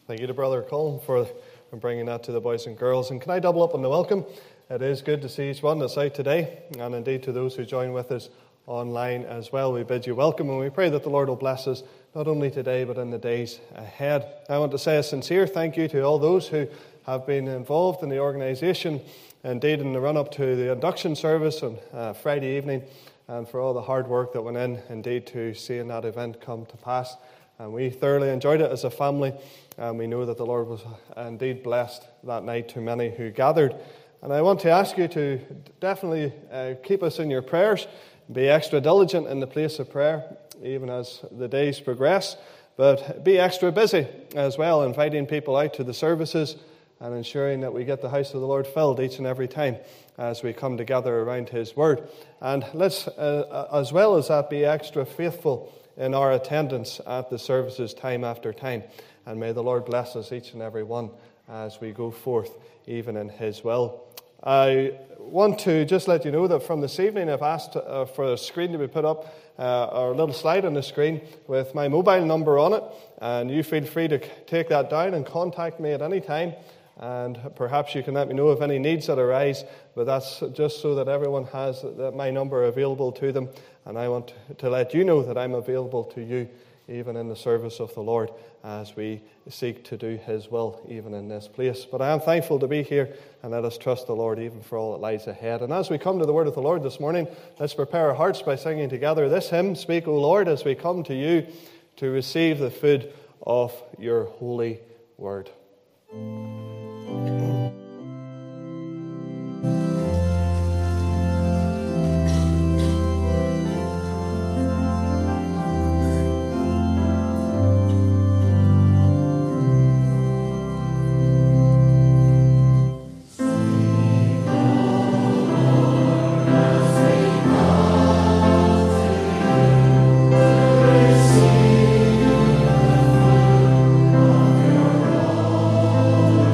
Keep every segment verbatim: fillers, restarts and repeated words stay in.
Thank you to Brother Colin for bringing that to the boys and girls. And can I double up on the welcome? It is good to see each one that's out today, and indeed to those who join with us online as well. We bid you welcome, and we pray that the Lord will bless us not only today but in the days ahead. I want to say a sincere thank you to all those who have been involved in the organisation, indeed in the run-up to the induction service on uh, Friday evening, and for all the hard work that went in, indeed, to seeing that event come to pass. And we thoroughly enjoyed it as a family, and we know that the Lord was indeed blessed that night to many who gathered. And I want to ask you to definitely uh, keep us in your prayers, be extra diligent in the place of prayer, even as the days progress, but be extra busy as well, inviting people out to the services and ensuring that we get the house of the Lord filled each and every time as we come together around His Word. And let's, uh, as well as that, be extra faithful in our attendance at the services time after time. And may the Lord bless us each and every one as we go forth, even in His will. I want to just let you know that from this evening I've asked uh, for a screen to be put up, uh, or a little slide on the screen with my mobile number on it. And you feel free to take that down and contact me at any time. And perhaps you can let me know of any needs that arise, but that's just so that everyone has my number available to them. And I want to let you know that I'm available to you, even in the service of the Lord, as we seek to do His will, even in this place. But I am thankful to be here, and let us trust the Lord even for all that lies ahead. And as we come to the word of the Lord this morning, let's prepare our hearts by singing together this hymn, Speak, O Lord, as we come to you to receive the food of your holy word. Oh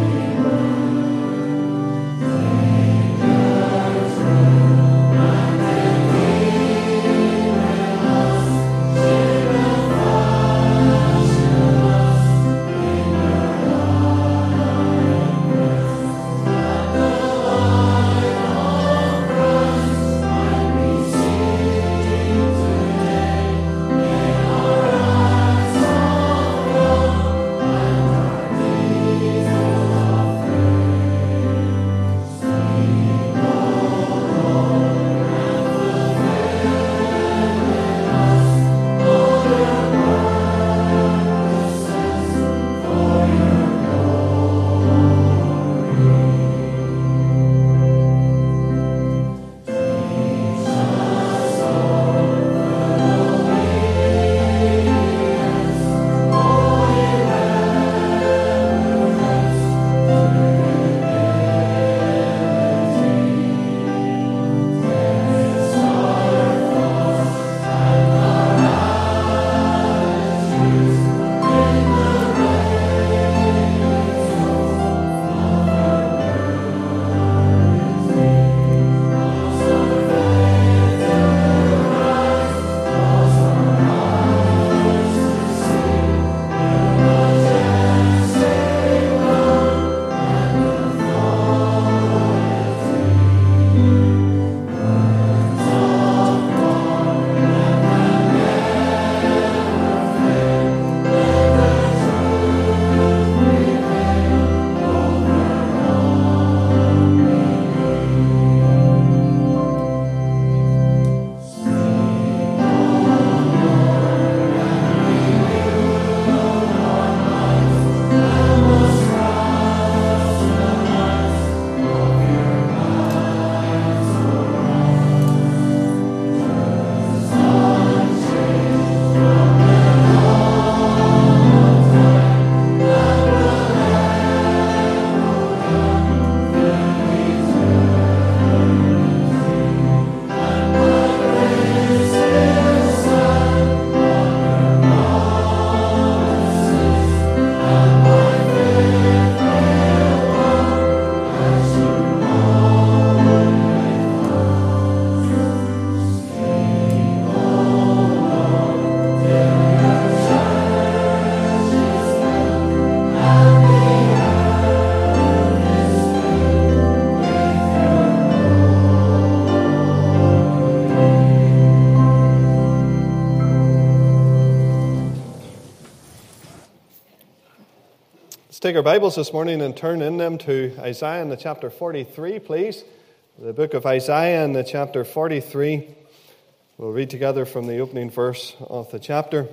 Let's take our Bibles this morning and turn in them to Isaiah in the chapter forty-three, please. The book of Isaiah in the chapter forty-three. We'll read together from the opening verse of the chapter.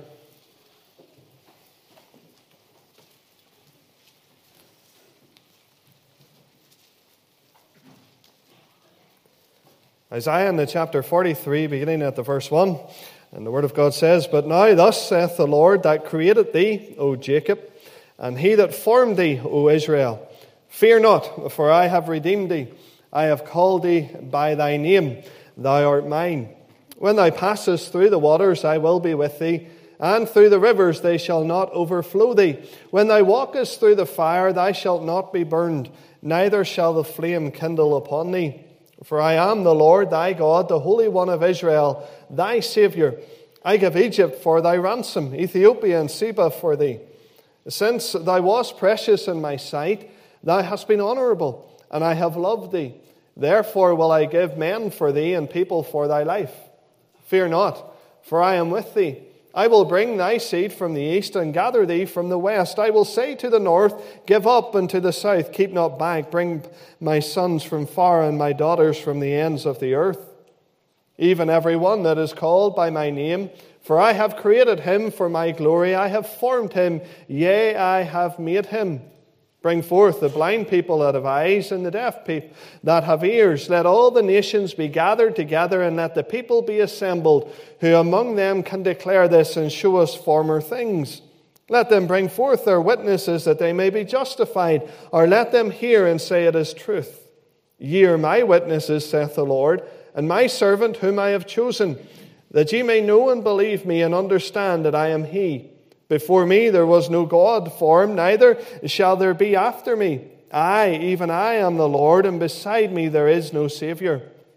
Isaiah in the chapter forty-three, beginning at the verse one. And the word of God says, "But now thus saith the Lord that created thee, O Jacob, and he that formed thee, O Israel, fear not, for I have redeemed thee. I have called thee by thy name. Thou art mine. When thou passest through the waters, I will be with thee, and through the rivers they shall not overflow thee. When thou walkest through the fire, thou shalt not be burned, neither shall the flame kindle upon thee. For I am the Lord thy God, the Holy One of Israel, thy Saviour. I give Egypt for thy ransom, Ethiopia and Seba for thee. Since thou wast precious in my sight, thou hast been honourable, and I have loved thee. Therefore will I give men for thee and people for thy life. Fear not, for I am with thee. I will bring thy seed from the east and gather thee from the west. I will say to the north, give up, and to the south, keep not back. Bring my sons from far and my daughters from the ends of the earth. Even every one that is called by my name, for I have created him for my glory. I have formed him, yea, I have made him. Bring forth the blind people that have eyes, and the deaf people that have ears. Let all the nations be gathered together, and let the people be assembled, who among them can declare this and show us former things. Let them bring forth their witnesses, that they may be justified, or let them hear and say it is truth. Ye are my witnesses, saith the Lord, and my servant whom I have chosen, that ye may know and believe me, and understand that I am he. Before me there was no God formed, neither shall there be after me. I, even I, am the Lord, and beside me there is no Saviour.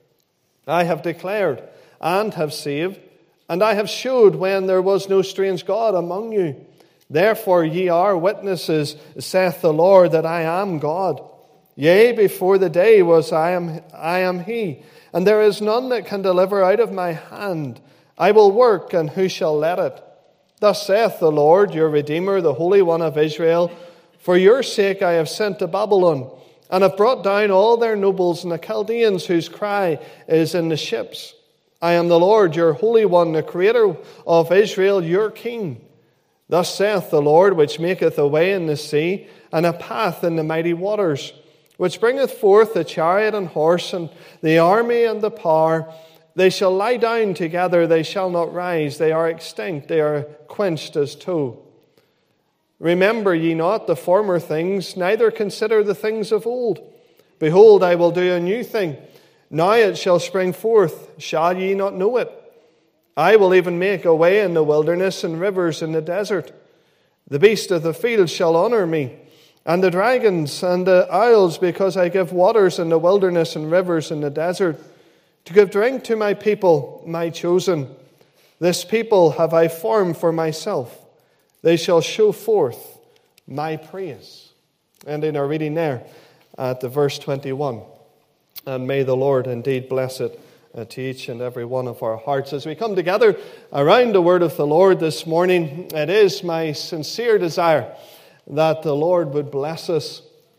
I have declared and have saved, and I have showed when there was no strange God among you. Therefore ye are witnesses, saith the Lord, that I am God. Yea, before the day was I am, I am he, and there is none that can deliver out of my hand. I will work, and who shall let it? Thus saith the Lord, your Redeemer, the Holy One of Israel, for your sake I have sent to Babylon, and have brought down all their nobles and the Chaldeans, whose cry is in the ships. I am the Lord, your Holy One, the Creator of Israel, your King. Thus saith the Lord, which maketh a way in the sea, and a path in the mighty waters, which bringeth forth the chariot and horse, and the army and the power. They shall lie down together, they shall not rise. They are extinct, they are quenched as tow. Remember ye not the former things, neither consider the things of old. Behold, I will do a new thing. Now it shall spring forth. Shall ye not know it? I will even make a way in the wilderness and rivers in the desert. The beasts of the field shall honour me, and the dragons and the owls, because I give waters in the wilderness and rivers in the desert, to give drink to my people, my chosen. This people have I formed for myself. They shall show forth my praise." Ending our reading there at the verse twenty-one. And may the Lord indeed bless it uh, to each and every one of our hearts. As we come together around the word of the Lord this morning, it is my sincere desire that the Lord would bless us,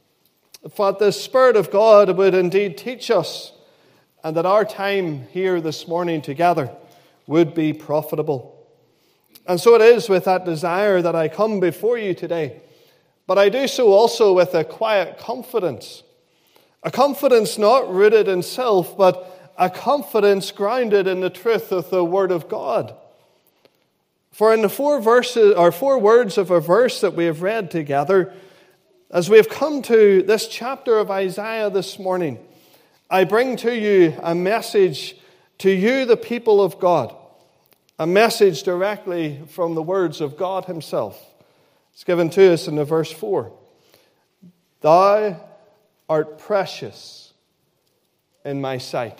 that the Spirit of God would indeed teach us, and that our time here this morning together would be profitable. And so it is with that desire that I come before you today. But I do so also with a quiet confidence. A confidence not rooted in self, but a confidence grounded in the truth of the Word of God. For in the four verses, or four words of a verse that we have read together, as we have come to this chapter of Isaiah this morning, I bring to you a message to you, the people of God, a message directly from the words of God himself. It's given to us in the verse four. Thou art precious in my sight.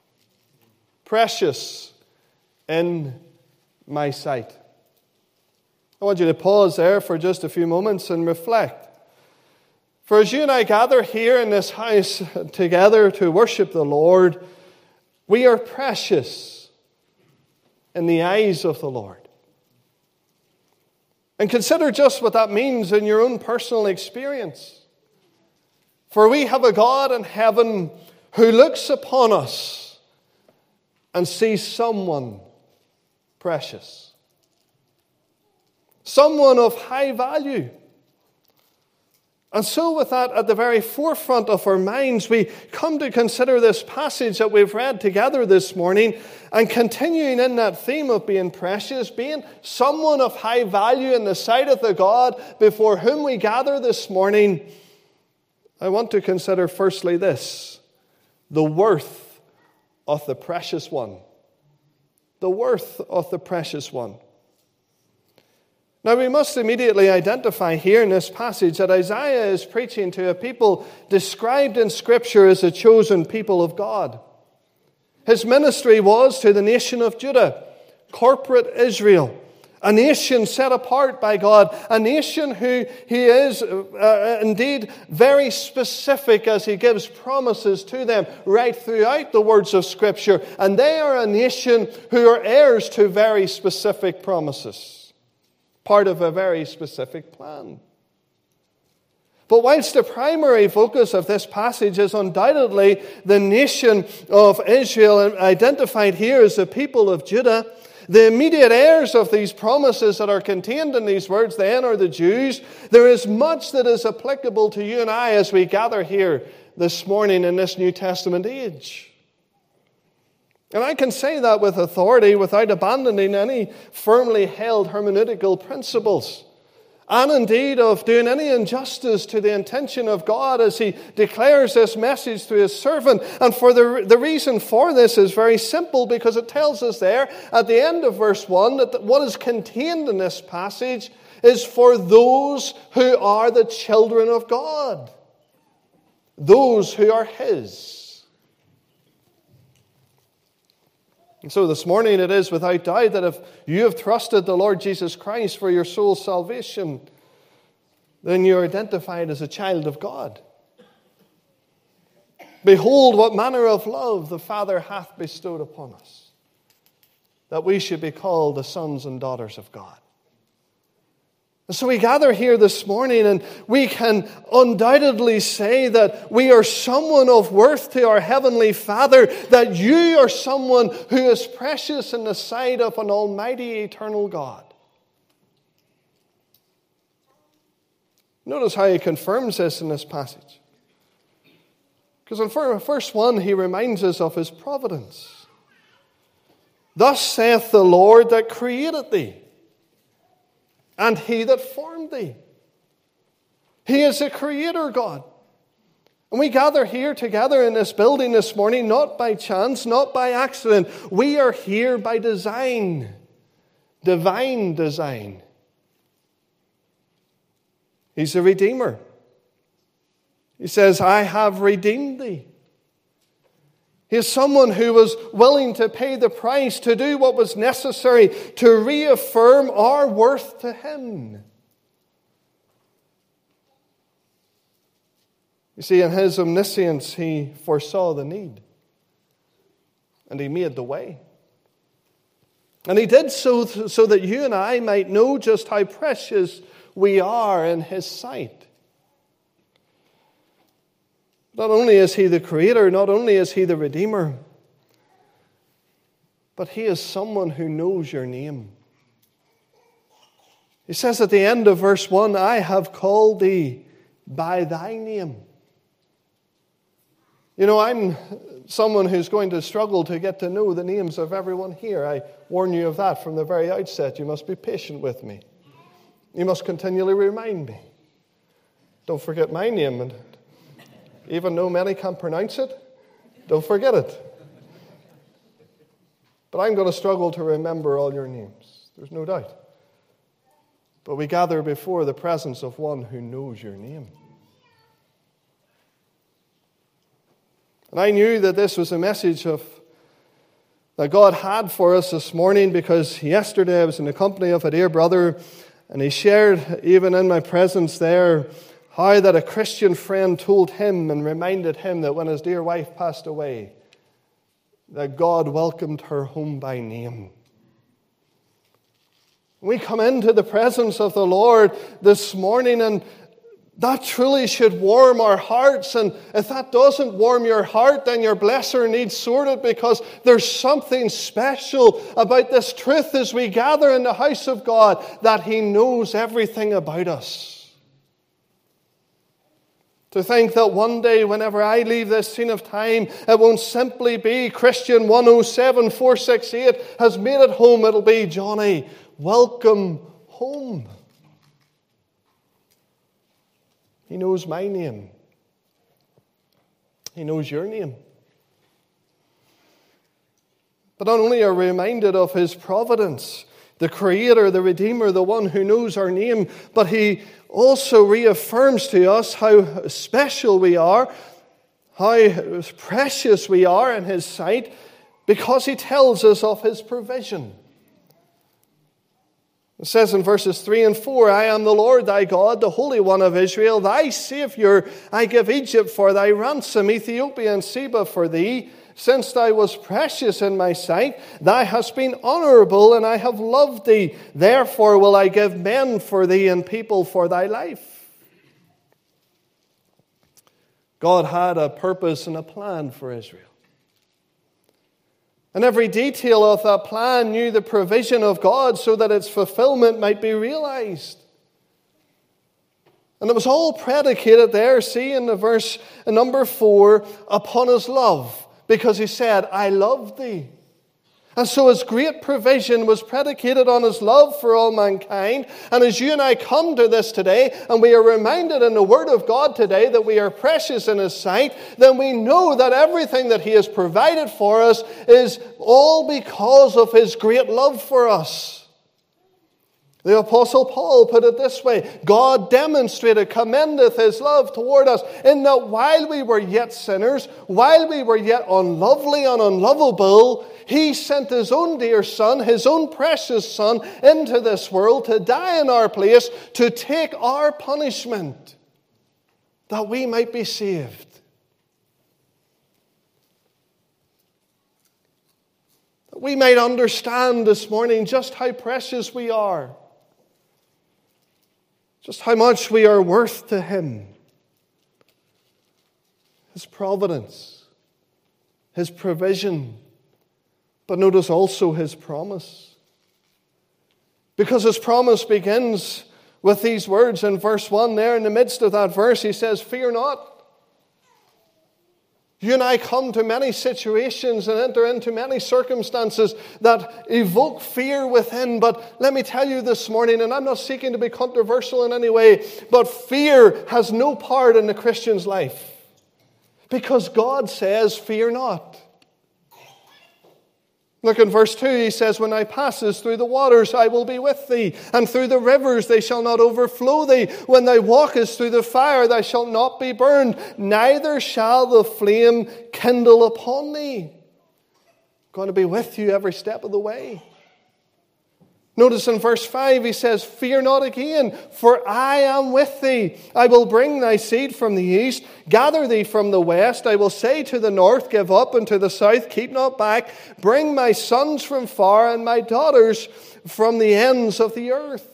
Precious in my sight. I want you to pause there for just a few moments and reflect. For as you and I gather here in this house together to worship the Lord, we are precious in the eyes of the Lord. And consider just what that means in your own personal experience. For we have a God in heaven who looks upon us and sees someone precious. Someone of high value. And so with that at the very forefront of our minds, we come to consider this passage that we've read together this morning, and continuing in that theme of being precious, being someone of high value in the sight of the God before whom we gather this morning, I want to consider firstly this: the worth of the precious one. The worth of the precious one. Now, we must immediately identify here in this passage that Isaiah is preaching to a people described in Scripture as a chosen people of God. His ministry was to the nation of Judah, corporate Israel, a nation set apart by God, a nation who he is uh, indeed very specific as he gives promises to them right throughout the words of Scripture. And they are a nation who are heirs to very specific promises. Part of a very specific plan. But whilst the primary focus of this passage is undoubtedly the nation of Israel, identified here as the people of Judah, the immediate heirs of these promises that are contained in these words then are the Jews. There is much that is applicable to you and I as we gather here this morning in this New Testament age. And I can say that with authority without abandoning any firmly held hermeneutical principles. And indeed of doing any injustice to the intention of God as he declares this message to his servant. And for the, the reason for this is very simple, because it tells us there at the end of verse one that what is contained in this passage is for those who are the children of God. Those who are his. And so this morning it is without doubt that if you have trusted the Lord Jesus Christ for your soul's salvation, then you are identified as a child of God. Behold, what manner of love the Father hath bestowed upon us, that we should be called the sons and daughters of God. And so we gather here this morning and we can undoubtedly say that we are someone of worth to our Heavenly Father, that you are someone who is precious in the sight of an almighty eternal God. Notice how he confirms this in this passage. Because in verse one he reminds us of his providence. Thus saith the Lord that created thee, and he that formed thee. He is a creator God. And we gather here together in this building this morning, not by chance, not by accident. We are here by design, divine design. He's a redeemer. He says, I have redeemed thee. He is someone who was willing to pay the price, to do what was necessary to reaffirm our worth to him. You see, in his omniscience, he foresaw the need. And he made the way. And he did so so that you and I might know just how precious we are in his sight. Not only is he the creator, not only is he the redeemer, but he is someone who knows your name. He says at the end of verse one, I have called thee by thy name. You know, I'm someone who's going to struggle to get to know the names of everyone here. I warn you of that from the very outset. You must be patient with me. You must continually remind me. Don't forget my name, and even though many can't pronounce it, don't forget it. But I'm going to struggle to remember all your names. There's no doubt. But we gather before the presence of one who knows your name. And I knew that this was a message of that God had for us this morning, because yesterday I was in the company of a dear brother, and he shared, even in my presence there, how that a Christian friend told him and reminded him that when his dear wife passed away, that God welcomed her home by name. We come into the presence of the Lord this morning, and that truly should warm our hearts. And if that doesn't warm your heart, then your blesser needs sorted, because there's something special about this truth as we gather in the house of God, that He knows everything about us. To think that one day, whenever I leave this scene of time, it won't simply be Christian one oh seven four six eight has made it home. It'll be, Johnny, welcome home. He knows my name. He knows your name. But not only are we reminded of His providence, the Creator, the Redeemer, the one who knows our name, but He also reaffirms to us how special we are, how precious we are in His sight, because He tells us of His provision. It says in verses three and four, I am the Lord thy God, the Holy One of Israel, thy Saviour. I give Egypt for thy ransom, Ethiopia and Seba for thee. Since thou wast precious in my sight, thou hast been honourable, and I have loved thee. Therefore will I give men for thee and people for thy life. God had a purpose and a plan for Israel. And every detail of that plan knew the provision of God so that its fulfillment might be realized. And it was all predicated there, see in the verse number four, upon His love. Because He said, I love thee. And so His great provision was predicated on His love for all mankind. And as you and I come to this today, and we are reminded in the Word of God today that we are precious in His sight, then we know that everything that He has provided for us is all because of His great love for us. The Apostle Paul put it this way, God demonstrated, commendeth His love toward us, in that while we were yet sinners, while we were yet unlovely and unlovable, He sent His own dear Son, His own precious Son, into this world to die in our place, to take our punishment, that we might be saved. That we might understand this morning just how precious we are. Just how much we are worth to Him. His providence, His provision, but notice also His promise. Because His promise begins with these words in verse one there. In the midst of that verse, He says, fear not. You and I come to many situations and enter into many circumstances that evoke fear within. But let me tell you this morning, and I'm not seeking to be controversial in any way, but fear has no part in the Christian's life. Because God says, fear not. Look in verse two, He says, when thou passest through the waters, I will be with thee, and through the rivers they shall not overflow thee. When thou walkest through the fire, thou shalt not be burned, neither shall the flame kindle upon thee. I'm going to be with you every step of the way. Notice in verse five, He says, fear not again, for I am with thee. I will bring thy seed from the east, gather thee from the west. I will say to the north, give up, and to the south, keep not back. Bring my sons from far, and my daughters from the ends of the earth.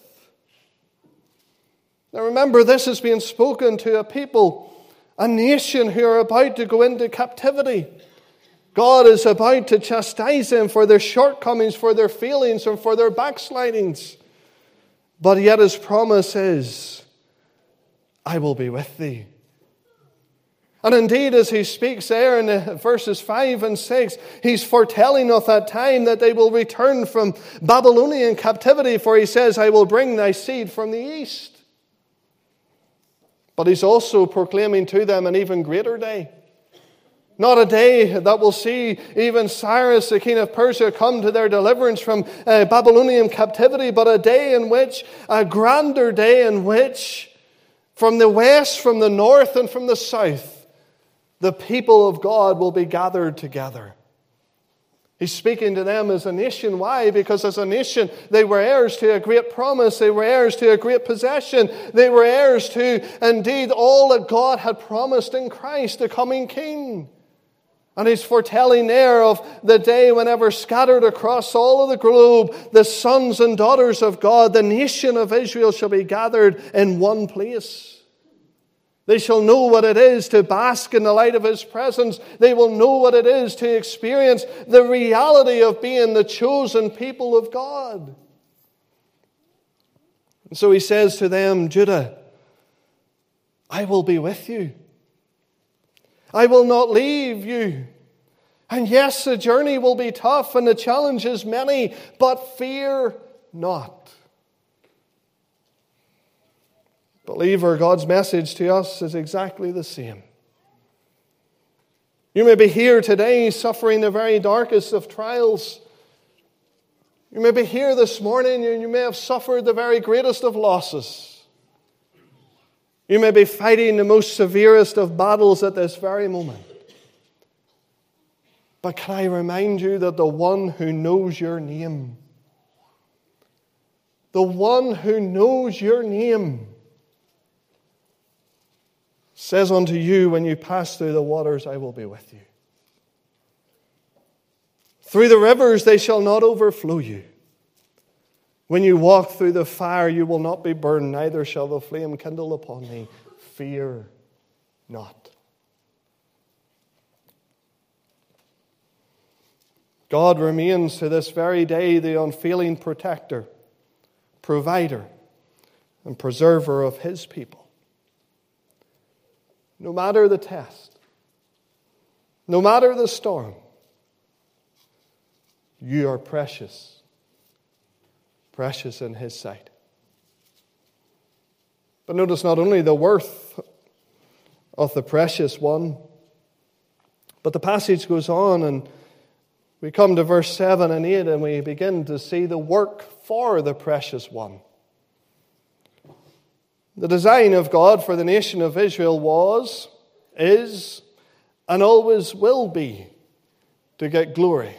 Now remember, this is being spoken to a people, a nation who are about to go into captivity. God is about to chastise them for their shortcomings, for their failings, and for their backslidings. But yet His promise is, I will be with thee. And indeed, as He speaks there in the verses five and six, He's foretelling of that time that they will return from Babylonian captivity, for He says, I will bring thy seed from the east. But He's also proclaiming to them an even greater day. Not a day that will see even Cyrus, the king of Persia, come to their deliverance from uh, Babylonian captivity, but a day in which, a grander day in which, from the west, from the north, and from the south, the people of God will be gathered together. He's speaking to them as a nation. Why? Because as a nation, they were heirs to a great promise. They were heirs to a great possession. They were heirs to, indeed, all that God had promised in Christ, the coming King. And he's foretelling there of the day whenever scattered across all of the globe, the sons and daughters of God, the nation of Israel, shall be gathered in one place. They shall know what it is to bask in the light of His presence. They will know what it is to experience the reality of being the chosen people of God. And so he says to them, Judah, I will be with you. I will not leave you. And yes, the journey will be tough and the challenges many, but fear not. Believer, God's message to us is exactly the same. You may be here today suffering the very darkest of trials. You may be here this morning and you may have suffered the very greatest of losses. You may be fighting the most severest of battles at this very moment. But can I remind you that the one who knows your name, the one who knows your name, says unto you, when you pass through the waters, I will be with you. Through the rivers, they shall not overflow you. When you walk through the fire, you will not be burned, neither shall the flame kindle upon thee. Fear not. God remains to this very day the unfailing protector, provider, and preserver of His people. No matter the test, no matter the storm, you are precious, precious in His sight. But notice not only the worth of the precious one, but the passage goes on and we come to verse seven and eight and we begin to see the work for the precious one. The design of God for the nation of Israel was, is, and always will be to get glory.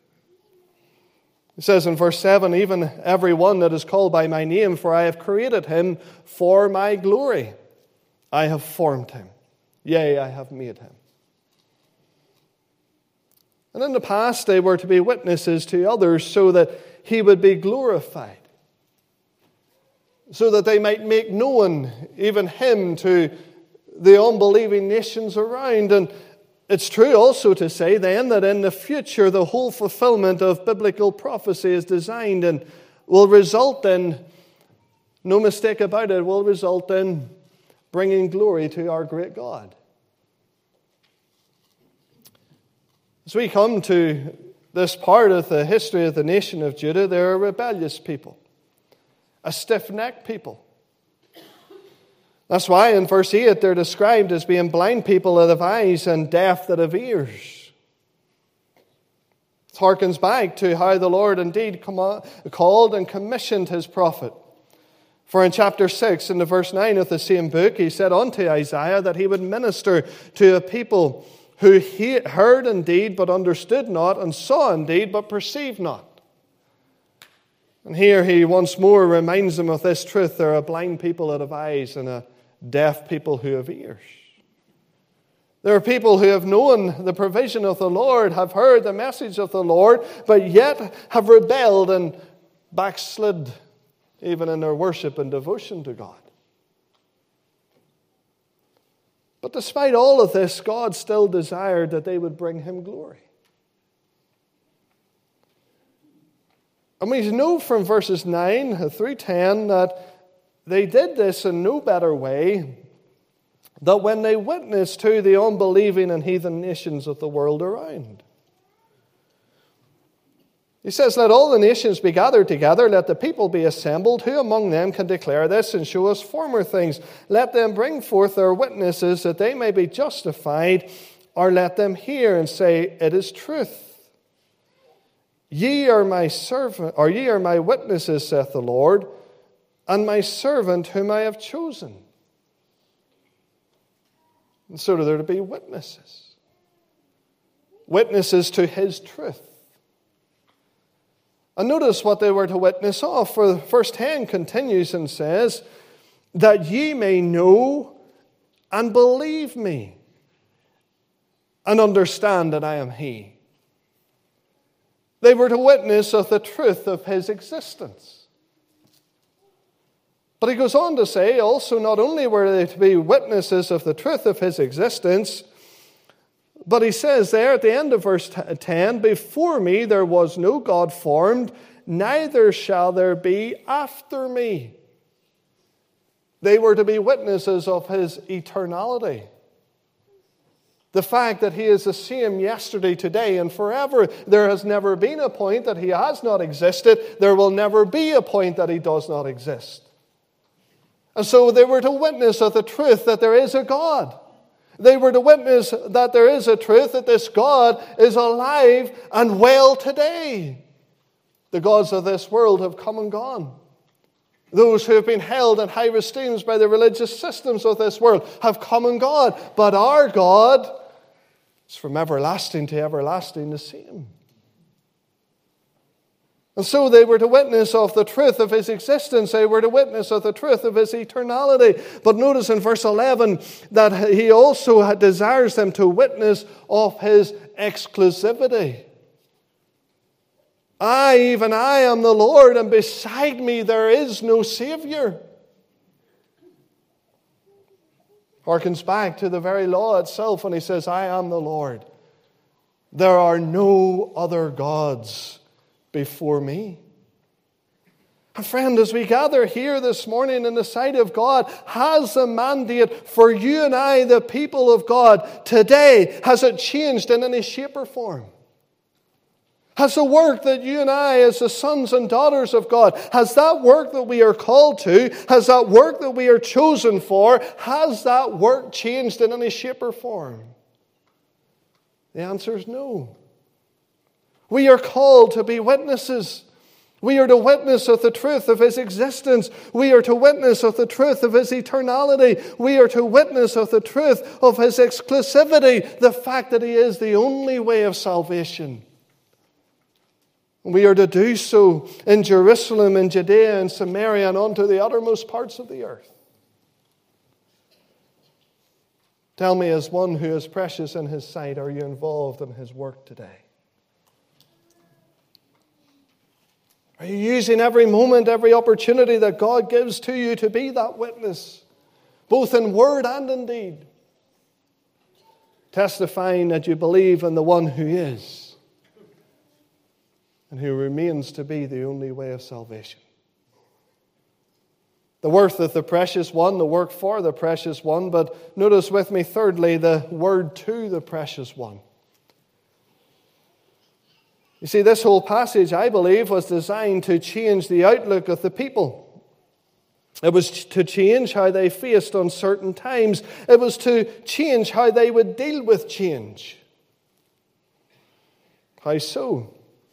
It says in verse seven, even every one that is called by my name, for I have created him for my glory. I have formed him. Yea, I have made him. And in the past they were to be witnesses to others so that he would be glorified. So that they might make known even him to the unbelieving nations around. And it's true also to say then that in the future the whole fulfillment of biblical prophecy is designed and will result in, no mistake about it, will result in bringing glory to our great God. As we come to this part of the history of the nation of Judah, there are rebellious people. A stiff-necked people. That's why in verse eight they're described as being blind people that have eyes and deaf that have ears. It harkens back to how the Lord indeed called and commissioned His prophet. For in chapter six, in the verse nine of the same book, He said unto Isaiah that He would minister to a people who he heard indeed but understood not, and saw indeed but perceived not. And here he once more reminds them of this truth. There are blind people that have eyes and a deaf people who have ears. There are people who have known the provision of the Lord, have heard the message of the Lord, but yet have rebelled and backslid even in their worship and devotion to God. But despite all of this, God still desired that they would bring Him glory. And we know from verses nine through ten that they did this in no better way than when they witnessed to the unbelieving and heathen nations of the world around. He says, let all the nations be gathered together, let the people be assembled. Who among them can declare this and show us former things? Let them bring forth their witnesses that they may be justified, or let them hear and say, it is truth. Ye are my servant, or ye are my witnesses, saith the Lord, and my servant whom I have chosen. And so they're to be witnesses. Witnesses to His truth. And notice what they were to witness of, for verse ten continues and says, that ye may know and believe me, and understand that I am He. They were to witness of the truth of His existence. But he goes on to say, also, not only were they to be witnesses of the truth of His existence, but he says there at the end of verse ten, before me there was no God formed, neither shall there be after me. They were to be witnesses of His eternality. The fact that He is the same yesterday, today, and forever. There has never been a point that He has not existed. There will never be a point that He does not exist. And so they were to witness of the truth that there is a God. They were to witness that there is a truth that this God is alive and well today. The gods of this world have come and gone. Those who have been held in high esteem by the religious systems of this world have come and gone. But our God is from everlasting to everlasting the same. And so they were to witness of the truth of His existence. They were to witness of the truth of His eternality. But notice in verse eleven that He also desires them to witness of His exclusivity. I, even I, am the Lord, and beside me there is no Savior. Harkens back to the very law itself when He says, I am the Lord. There are no other gods before me. And friend, as we gather here this morning in the sight of God, has a mandate for you and I, the people of God, today. Has it changed in any shape or form? Has the work that you and I, as the sons and daughters of God, has that work that we are called to, has that work that we are chosen for, has that work changed in any shape or form? The answer is no. We are called to be witnesses. We are to witness of the truth of His existence. We are to witness of the truth of His eternality. We are to witness of the truth of His exclusivity, the fact that He is the only way of salvation. We are to do so in Jerusalem, in Judea, and Samaria, and unto the uttermost parts of the earth. Tell me, as one who is precious in His sight, are you involved in His work today? Are you using every moment, every opportunity that God gives to you to be that witness, both in word and in deed, testifying that you believe in the one who is and who remains to be the only way of salvation? The worth of the precious one, the work for the precious one, but notice with me, thirdly, the word to the precious one. You see, this whole passage, I believe, was designed to change the outlook of the people. It was to change how they faced uncertain times. It was to change how they would deal with change. How so?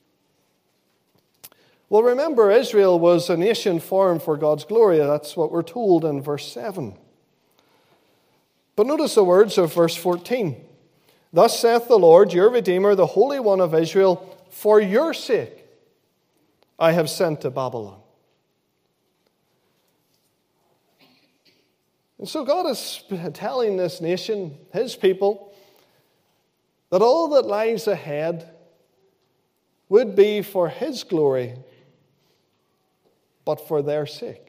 Well, remember, Israel was a nation formed for God's glory. That's what we're told in verse seven. But notice the words of verse fourteen. Thus saith the Lord, your Redeemer, the Holy One of Israel, for your sake I have sent to Babylon. And so God is telling this nation, His people, that all that lies ahead would be for His glory, but for their sake.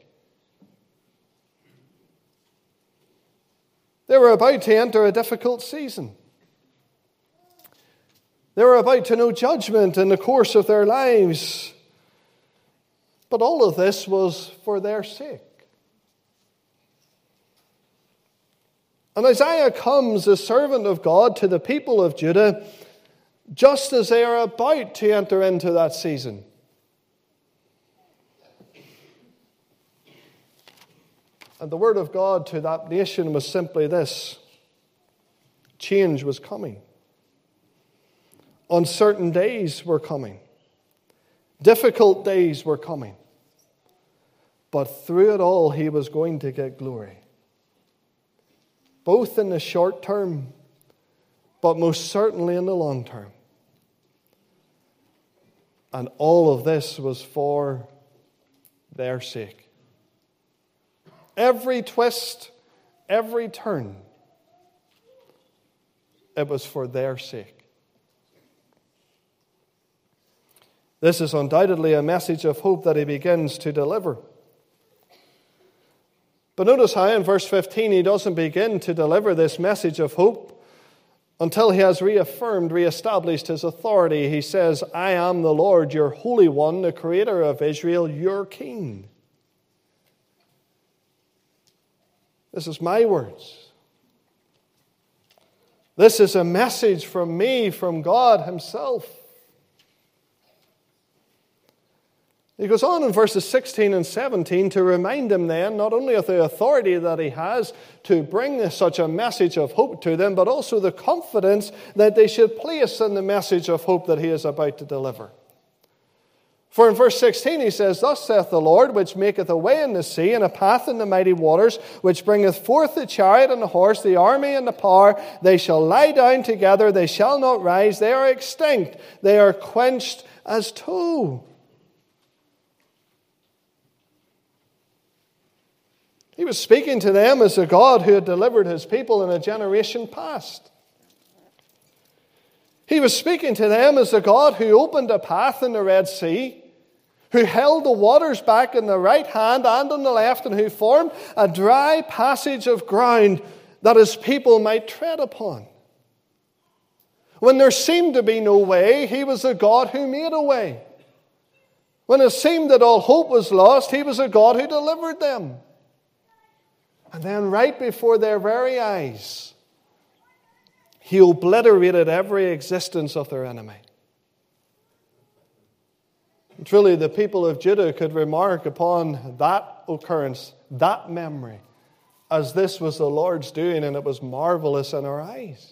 They were about to enter a difficult season. They were about to know judgment in the course of their lives. But all of this was for their sake. And Isaiah comes as servant of God to the people of Judah just as they are about to enter into that season. And the word of God to that nation was simply this: change was coming. Uncertain days were coming. Difficult days were coming. But through it all, He was going to get glory. Both in the short term, but most certainly in the long term. And all of this was for their sake. Every twist, every turn, it was for their sake. This is undoubtedly a message of hope that he begins to deliver. But notice how in verse fifteen he doesn't begin to deliver this message of hope until he has reaffirmed, reestablished his authority. He says, I am the Lord, your Holy One, the Creator of Israel, your King. This is my words. This is a message from me, from God himself. He goes on in verses sixteen and seventeen to remind them then not only of the authority that he has to bring such a message of hope to them, but also the confidence that they should place in the message of hope that he is about to deliver. For in verse sixteen he says, Thus saith the Lord, which maketh a way in the sea, and a path in the mighty waters, which bringeth forth the chariot and the horse, the army and the power. They shall lie down together, they shall not rise, they are extinct, they are quenched as tow. He was speaking to them as a God who had delivered his people in a generation past. He was speaking to them as a God who opened a path in the Red Sea, who held the waters back in the right hand and on the left, and who formed a dry passage of ground that his people might tread upon. When there seemed to be no way, he was a God who made a way. When it seemed that all hope was lost, he was a God who delivered them. And then right before their very eyes, he obliterated every existence of their enemy. And truly, the people of Judah could remark upon that occurrence, that memory, as this was the Lord's doing, and it was marvelous in our eyes.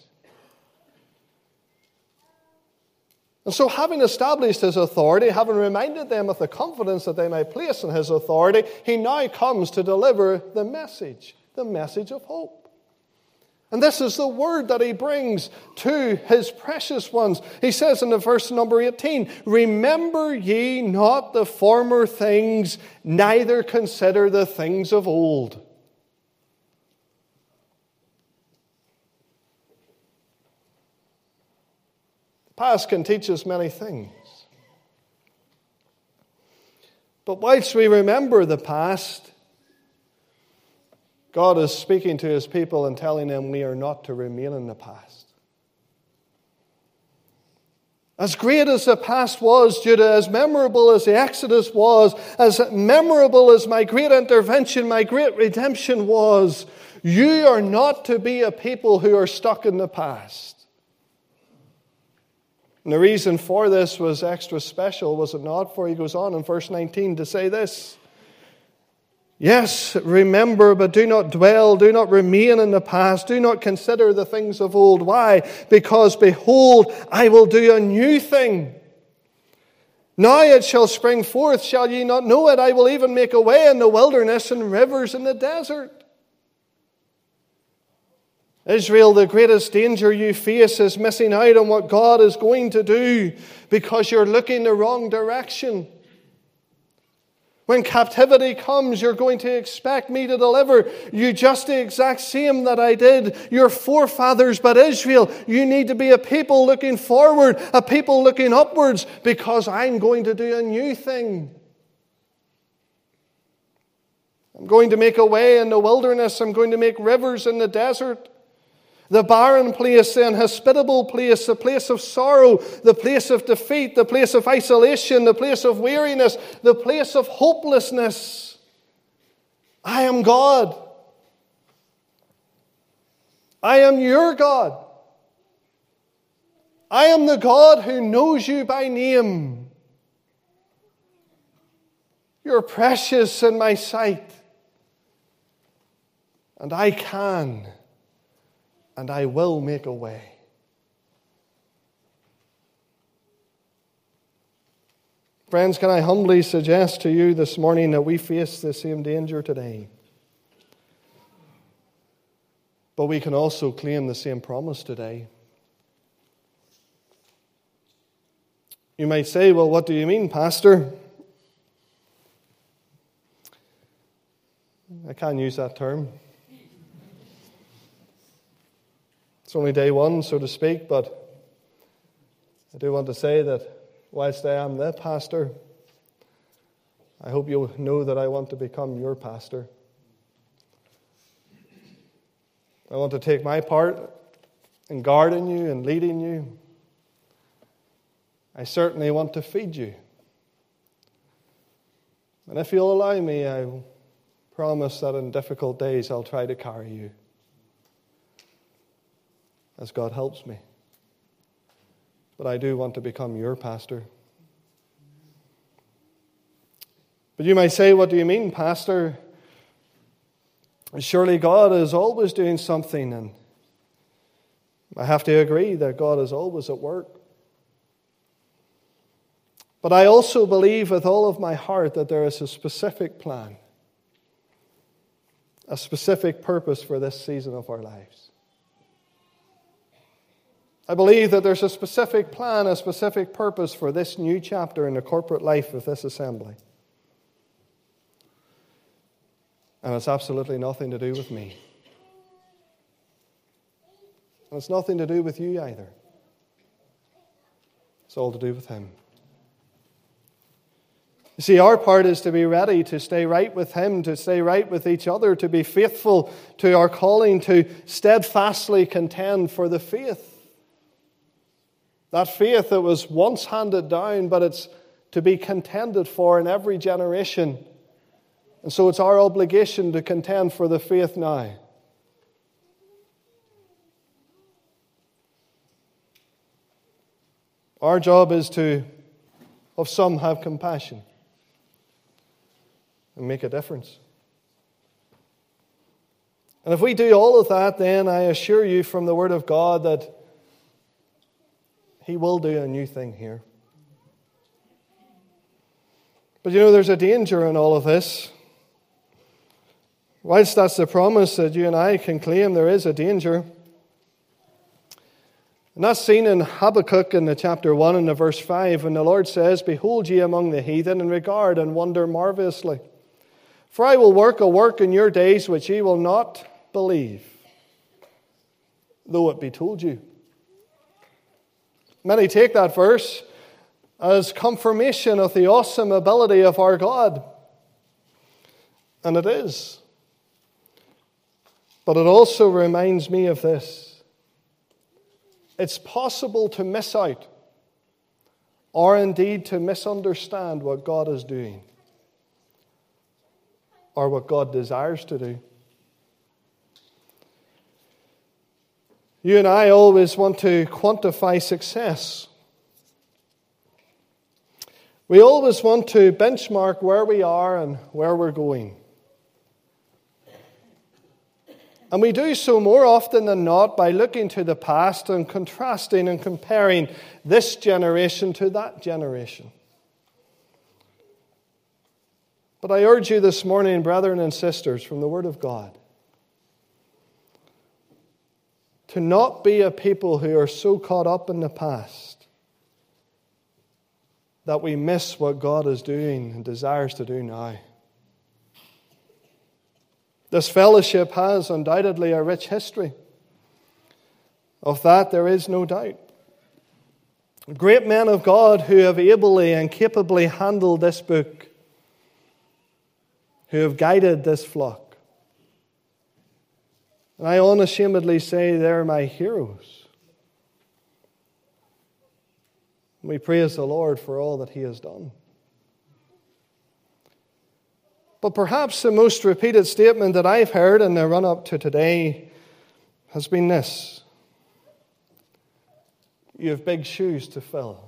And so, having established his authority, having reminded them of the confidence that they might place in his authority, he now comes to deliver the message, the message of hope. And this is the word that he brings to his precious ones. He says in the verse number eighteen, Remember ye not the former things, neither consider the things of old. Past can teach us many things. But whilst we remember the past, God is speaking to his people and telling them we are not to remain in the past. As great as the past was, Judah, as memorable as the Exodus was, as memorable as my great intervention, my great redemption was, you are not to be a people who are stuck in the past. And the reason for this was extra special, was it not? For he goes on in verse nineteen to say this. Yes, remember, but do not dwell, do not remain in the past, do not consider the things of old. Why? Because behold, I will do a new thing. Now it shall spring forth, shall ye not know it? I will even make a way in the wilderness and rivers in the desert. Israel, the greatest danger you face is missing out on what God is going to do because you're looking the wrong direction. When captivity comes, you're going to expect me to deliver you just the exact same that I did your forefathers. But Israel, you need to be a people looking forward, a people looking upwards, because I'm going to do a new thing. I'm going to make a way in the wilderness. I'm going to make rivers in the desert. The barren place, the inhospitable place, the place of sorrow, the place of defeat, the place of isolation, the place of weariness, the place of hopelessness. I am God. I am your God. I am the God who knows you by name. You're precious in my sight. And I can and I will make a way. Friends, can I humbly suggest to you this morning that we face the same danger today? But we can also claim the same promise today. You might say, well, what do you mean, Pastor? I can't use that term. It's only day one, so to speak, but I do want to say that whilst I am the pastor, I hope you'll know that I want to become your pastor. I want to take my part in guarding you and leading you. I certainly want to feed you. And if you'll allow me, I promise that in difficult days I'll try to carry you as God helps me. But I do want to become your pastor. But you might say, what do you mean, Pastor? Surely God is always doing something, and I have to agree that God is always at work. But I also believe with all of my heart that there is a specific plan, a specific purpose for this season of our lives. I believe that there's a specific plan, a specific purpose for this new chapter in the corporate life of this assembly. And it's absolutely nothing to do with me. And it's nothing to do with you either. It's all to do with Him. You see, our part is to be ready to stay right with Him, to stay right with each other, to be faithful to our calling, to steadfastly contend for the faith. That faith that was once handed down, but it's to be contended for in every generation. And so it's our obligation to contend for the faith now. Our job is to, of some, have compassion and make a difference. And if we do all of that, then I assure you from the Word of God that He will do a new thing here. But you know, there's a danger in all of this. Whilst that's the promise that you and I can claim, there is a danger. And that's seen in Habakkuk in the chapter one and the verse five, when the Lord says, "Behold ye among the heathen, and regard and wonder marvelously. For I will work a work in your days which ye will not believe, though it be told you." Many take that verse as confirmation of the awesome ability of our God. And it is. But it also reminds me of this. It's possible to miss out, or indeed to misunderstand what God is doing, or what God desires to do. You and I always want to quantify success. We always want to benchmark where we are and where we're going. And we do so more often than not by looking to the past and contrasting and comparing this generation to that generation. But I urge you this morning, brethren and sisters, from the Word of God, to not be a people who are so caught up in the past that we miss what God is doing and desires to do now. This fellowship has undoubtedly a rich history. Of that there is no doubt. Great men of God who have ably and capably handled this book, who have guided this flock. And I unashamedly say they're my heroes. We praise the Lord for all that He has done. But perhaps the most repeated statement that I've heard in the run-up to today has been this: you have big shoes to fill.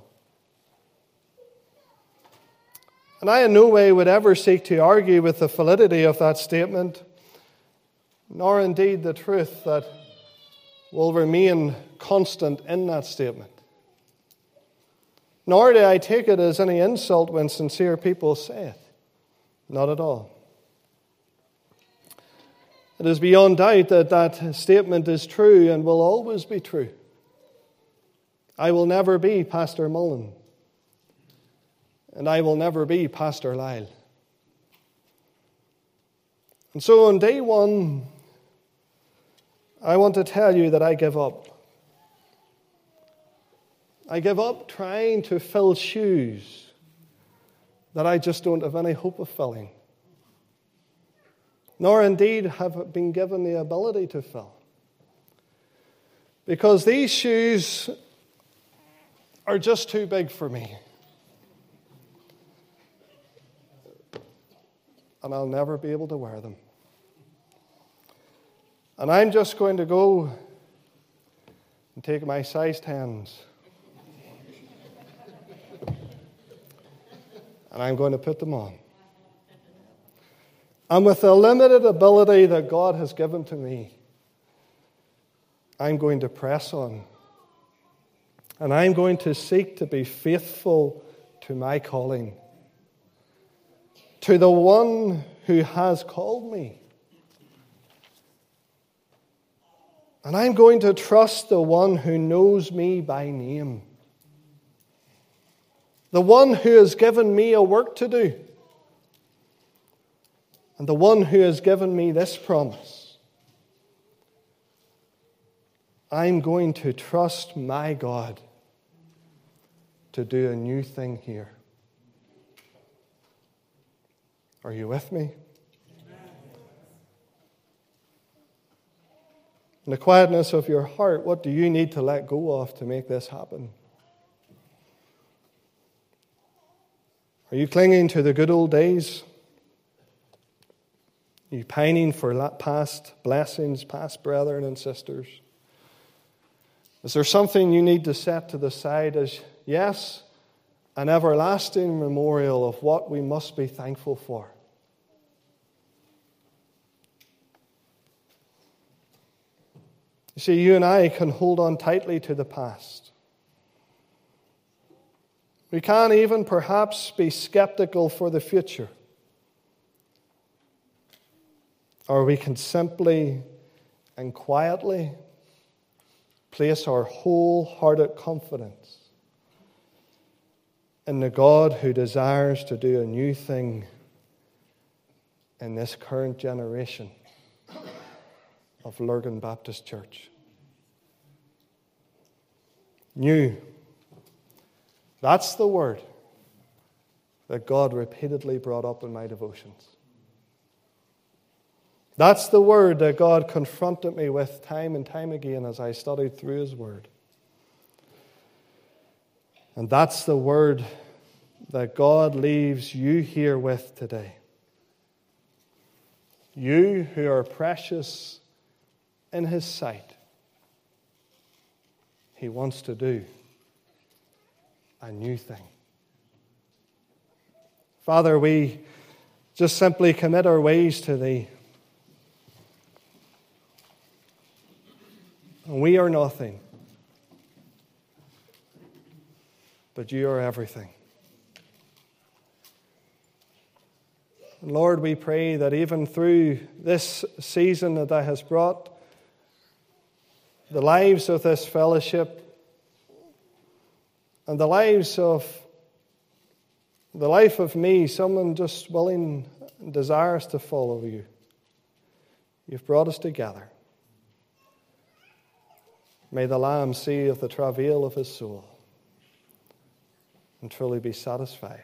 And I in no way would ever seek to argue with the validity of that statement, nor indeed the truth that will remain constant in that statement. Nor do I take it as any insult when sincere people say it. Not at all. It is beyond doubt that that statement is true and will always be true. I will never be Pastor Mullen. And I will never be Pastor Lyle. And so on day one I want to tell you that I give up. I give up trying to fill shoes that I just don't have any hope of filling, nor indeed have been given the ability to fill. Because these shoes are just too big for me. And I'll never be able to wear them. And I'm just going to go and take my size tens. And I'm going to put them on. And with the limited ability that God has given to me, I'm going to press on. And I'm going to seek to be faithful to my calling, to the one who has called me. And I'm going to trust the one who knows me by name, the one who has given me a work to do, and the one who has given me this promise. I'm going to trust my God to do a new thing here. Are you with me? In the quietness of your heart, what do you need to let go of to make this happen? Are you clinging to the good old days? Are you pining for past blessings, past brethren and sisters? Is there something you need to set to the side as, yes, an everlasting memorial of what we must be thankful for? You see, you and I can hold on tightly to the past. We can even perhaps be skeptical for the future. Or we can simply and quietly place our wholehearted confidence in the God who desires to do a new thing in this current generation of Lurgan Baptist Church. New. That's the word that God repeatedly brought up in my devotions. That's the word that God confronted me with time and time again as I studied through His word. And that's the word that God leaves you here with today. You who are precious in His sight. He wants to do a new thing. Father, we just simply commit our ways to Thee. And we are nothing, but You are everything. And Lord, we pray that even through this season that Thou hast brought, the lives of this fellowship and the lives of the life of me, someone just willing and desirous to follow You, You've brought us together. May the Lamb see of the travail of His soul and truly be satisfied.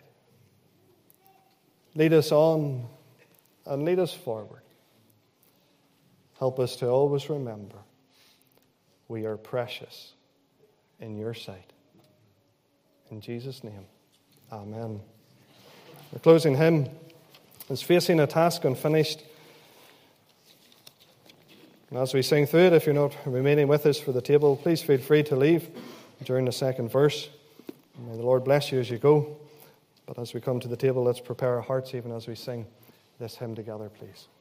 Lead us on and lead us forward. Help us to always remember we are precious in Your sight. In Jesus' name, amen. The closing hymn is Facing a Task Unfinished. And as we sing through it, if you're not remaining with us for the table, please feel free to leave during the second verse. May the Lord bless you as you go. But as we come to the table, let's prepare our hearts even as we sing this hymn together, please.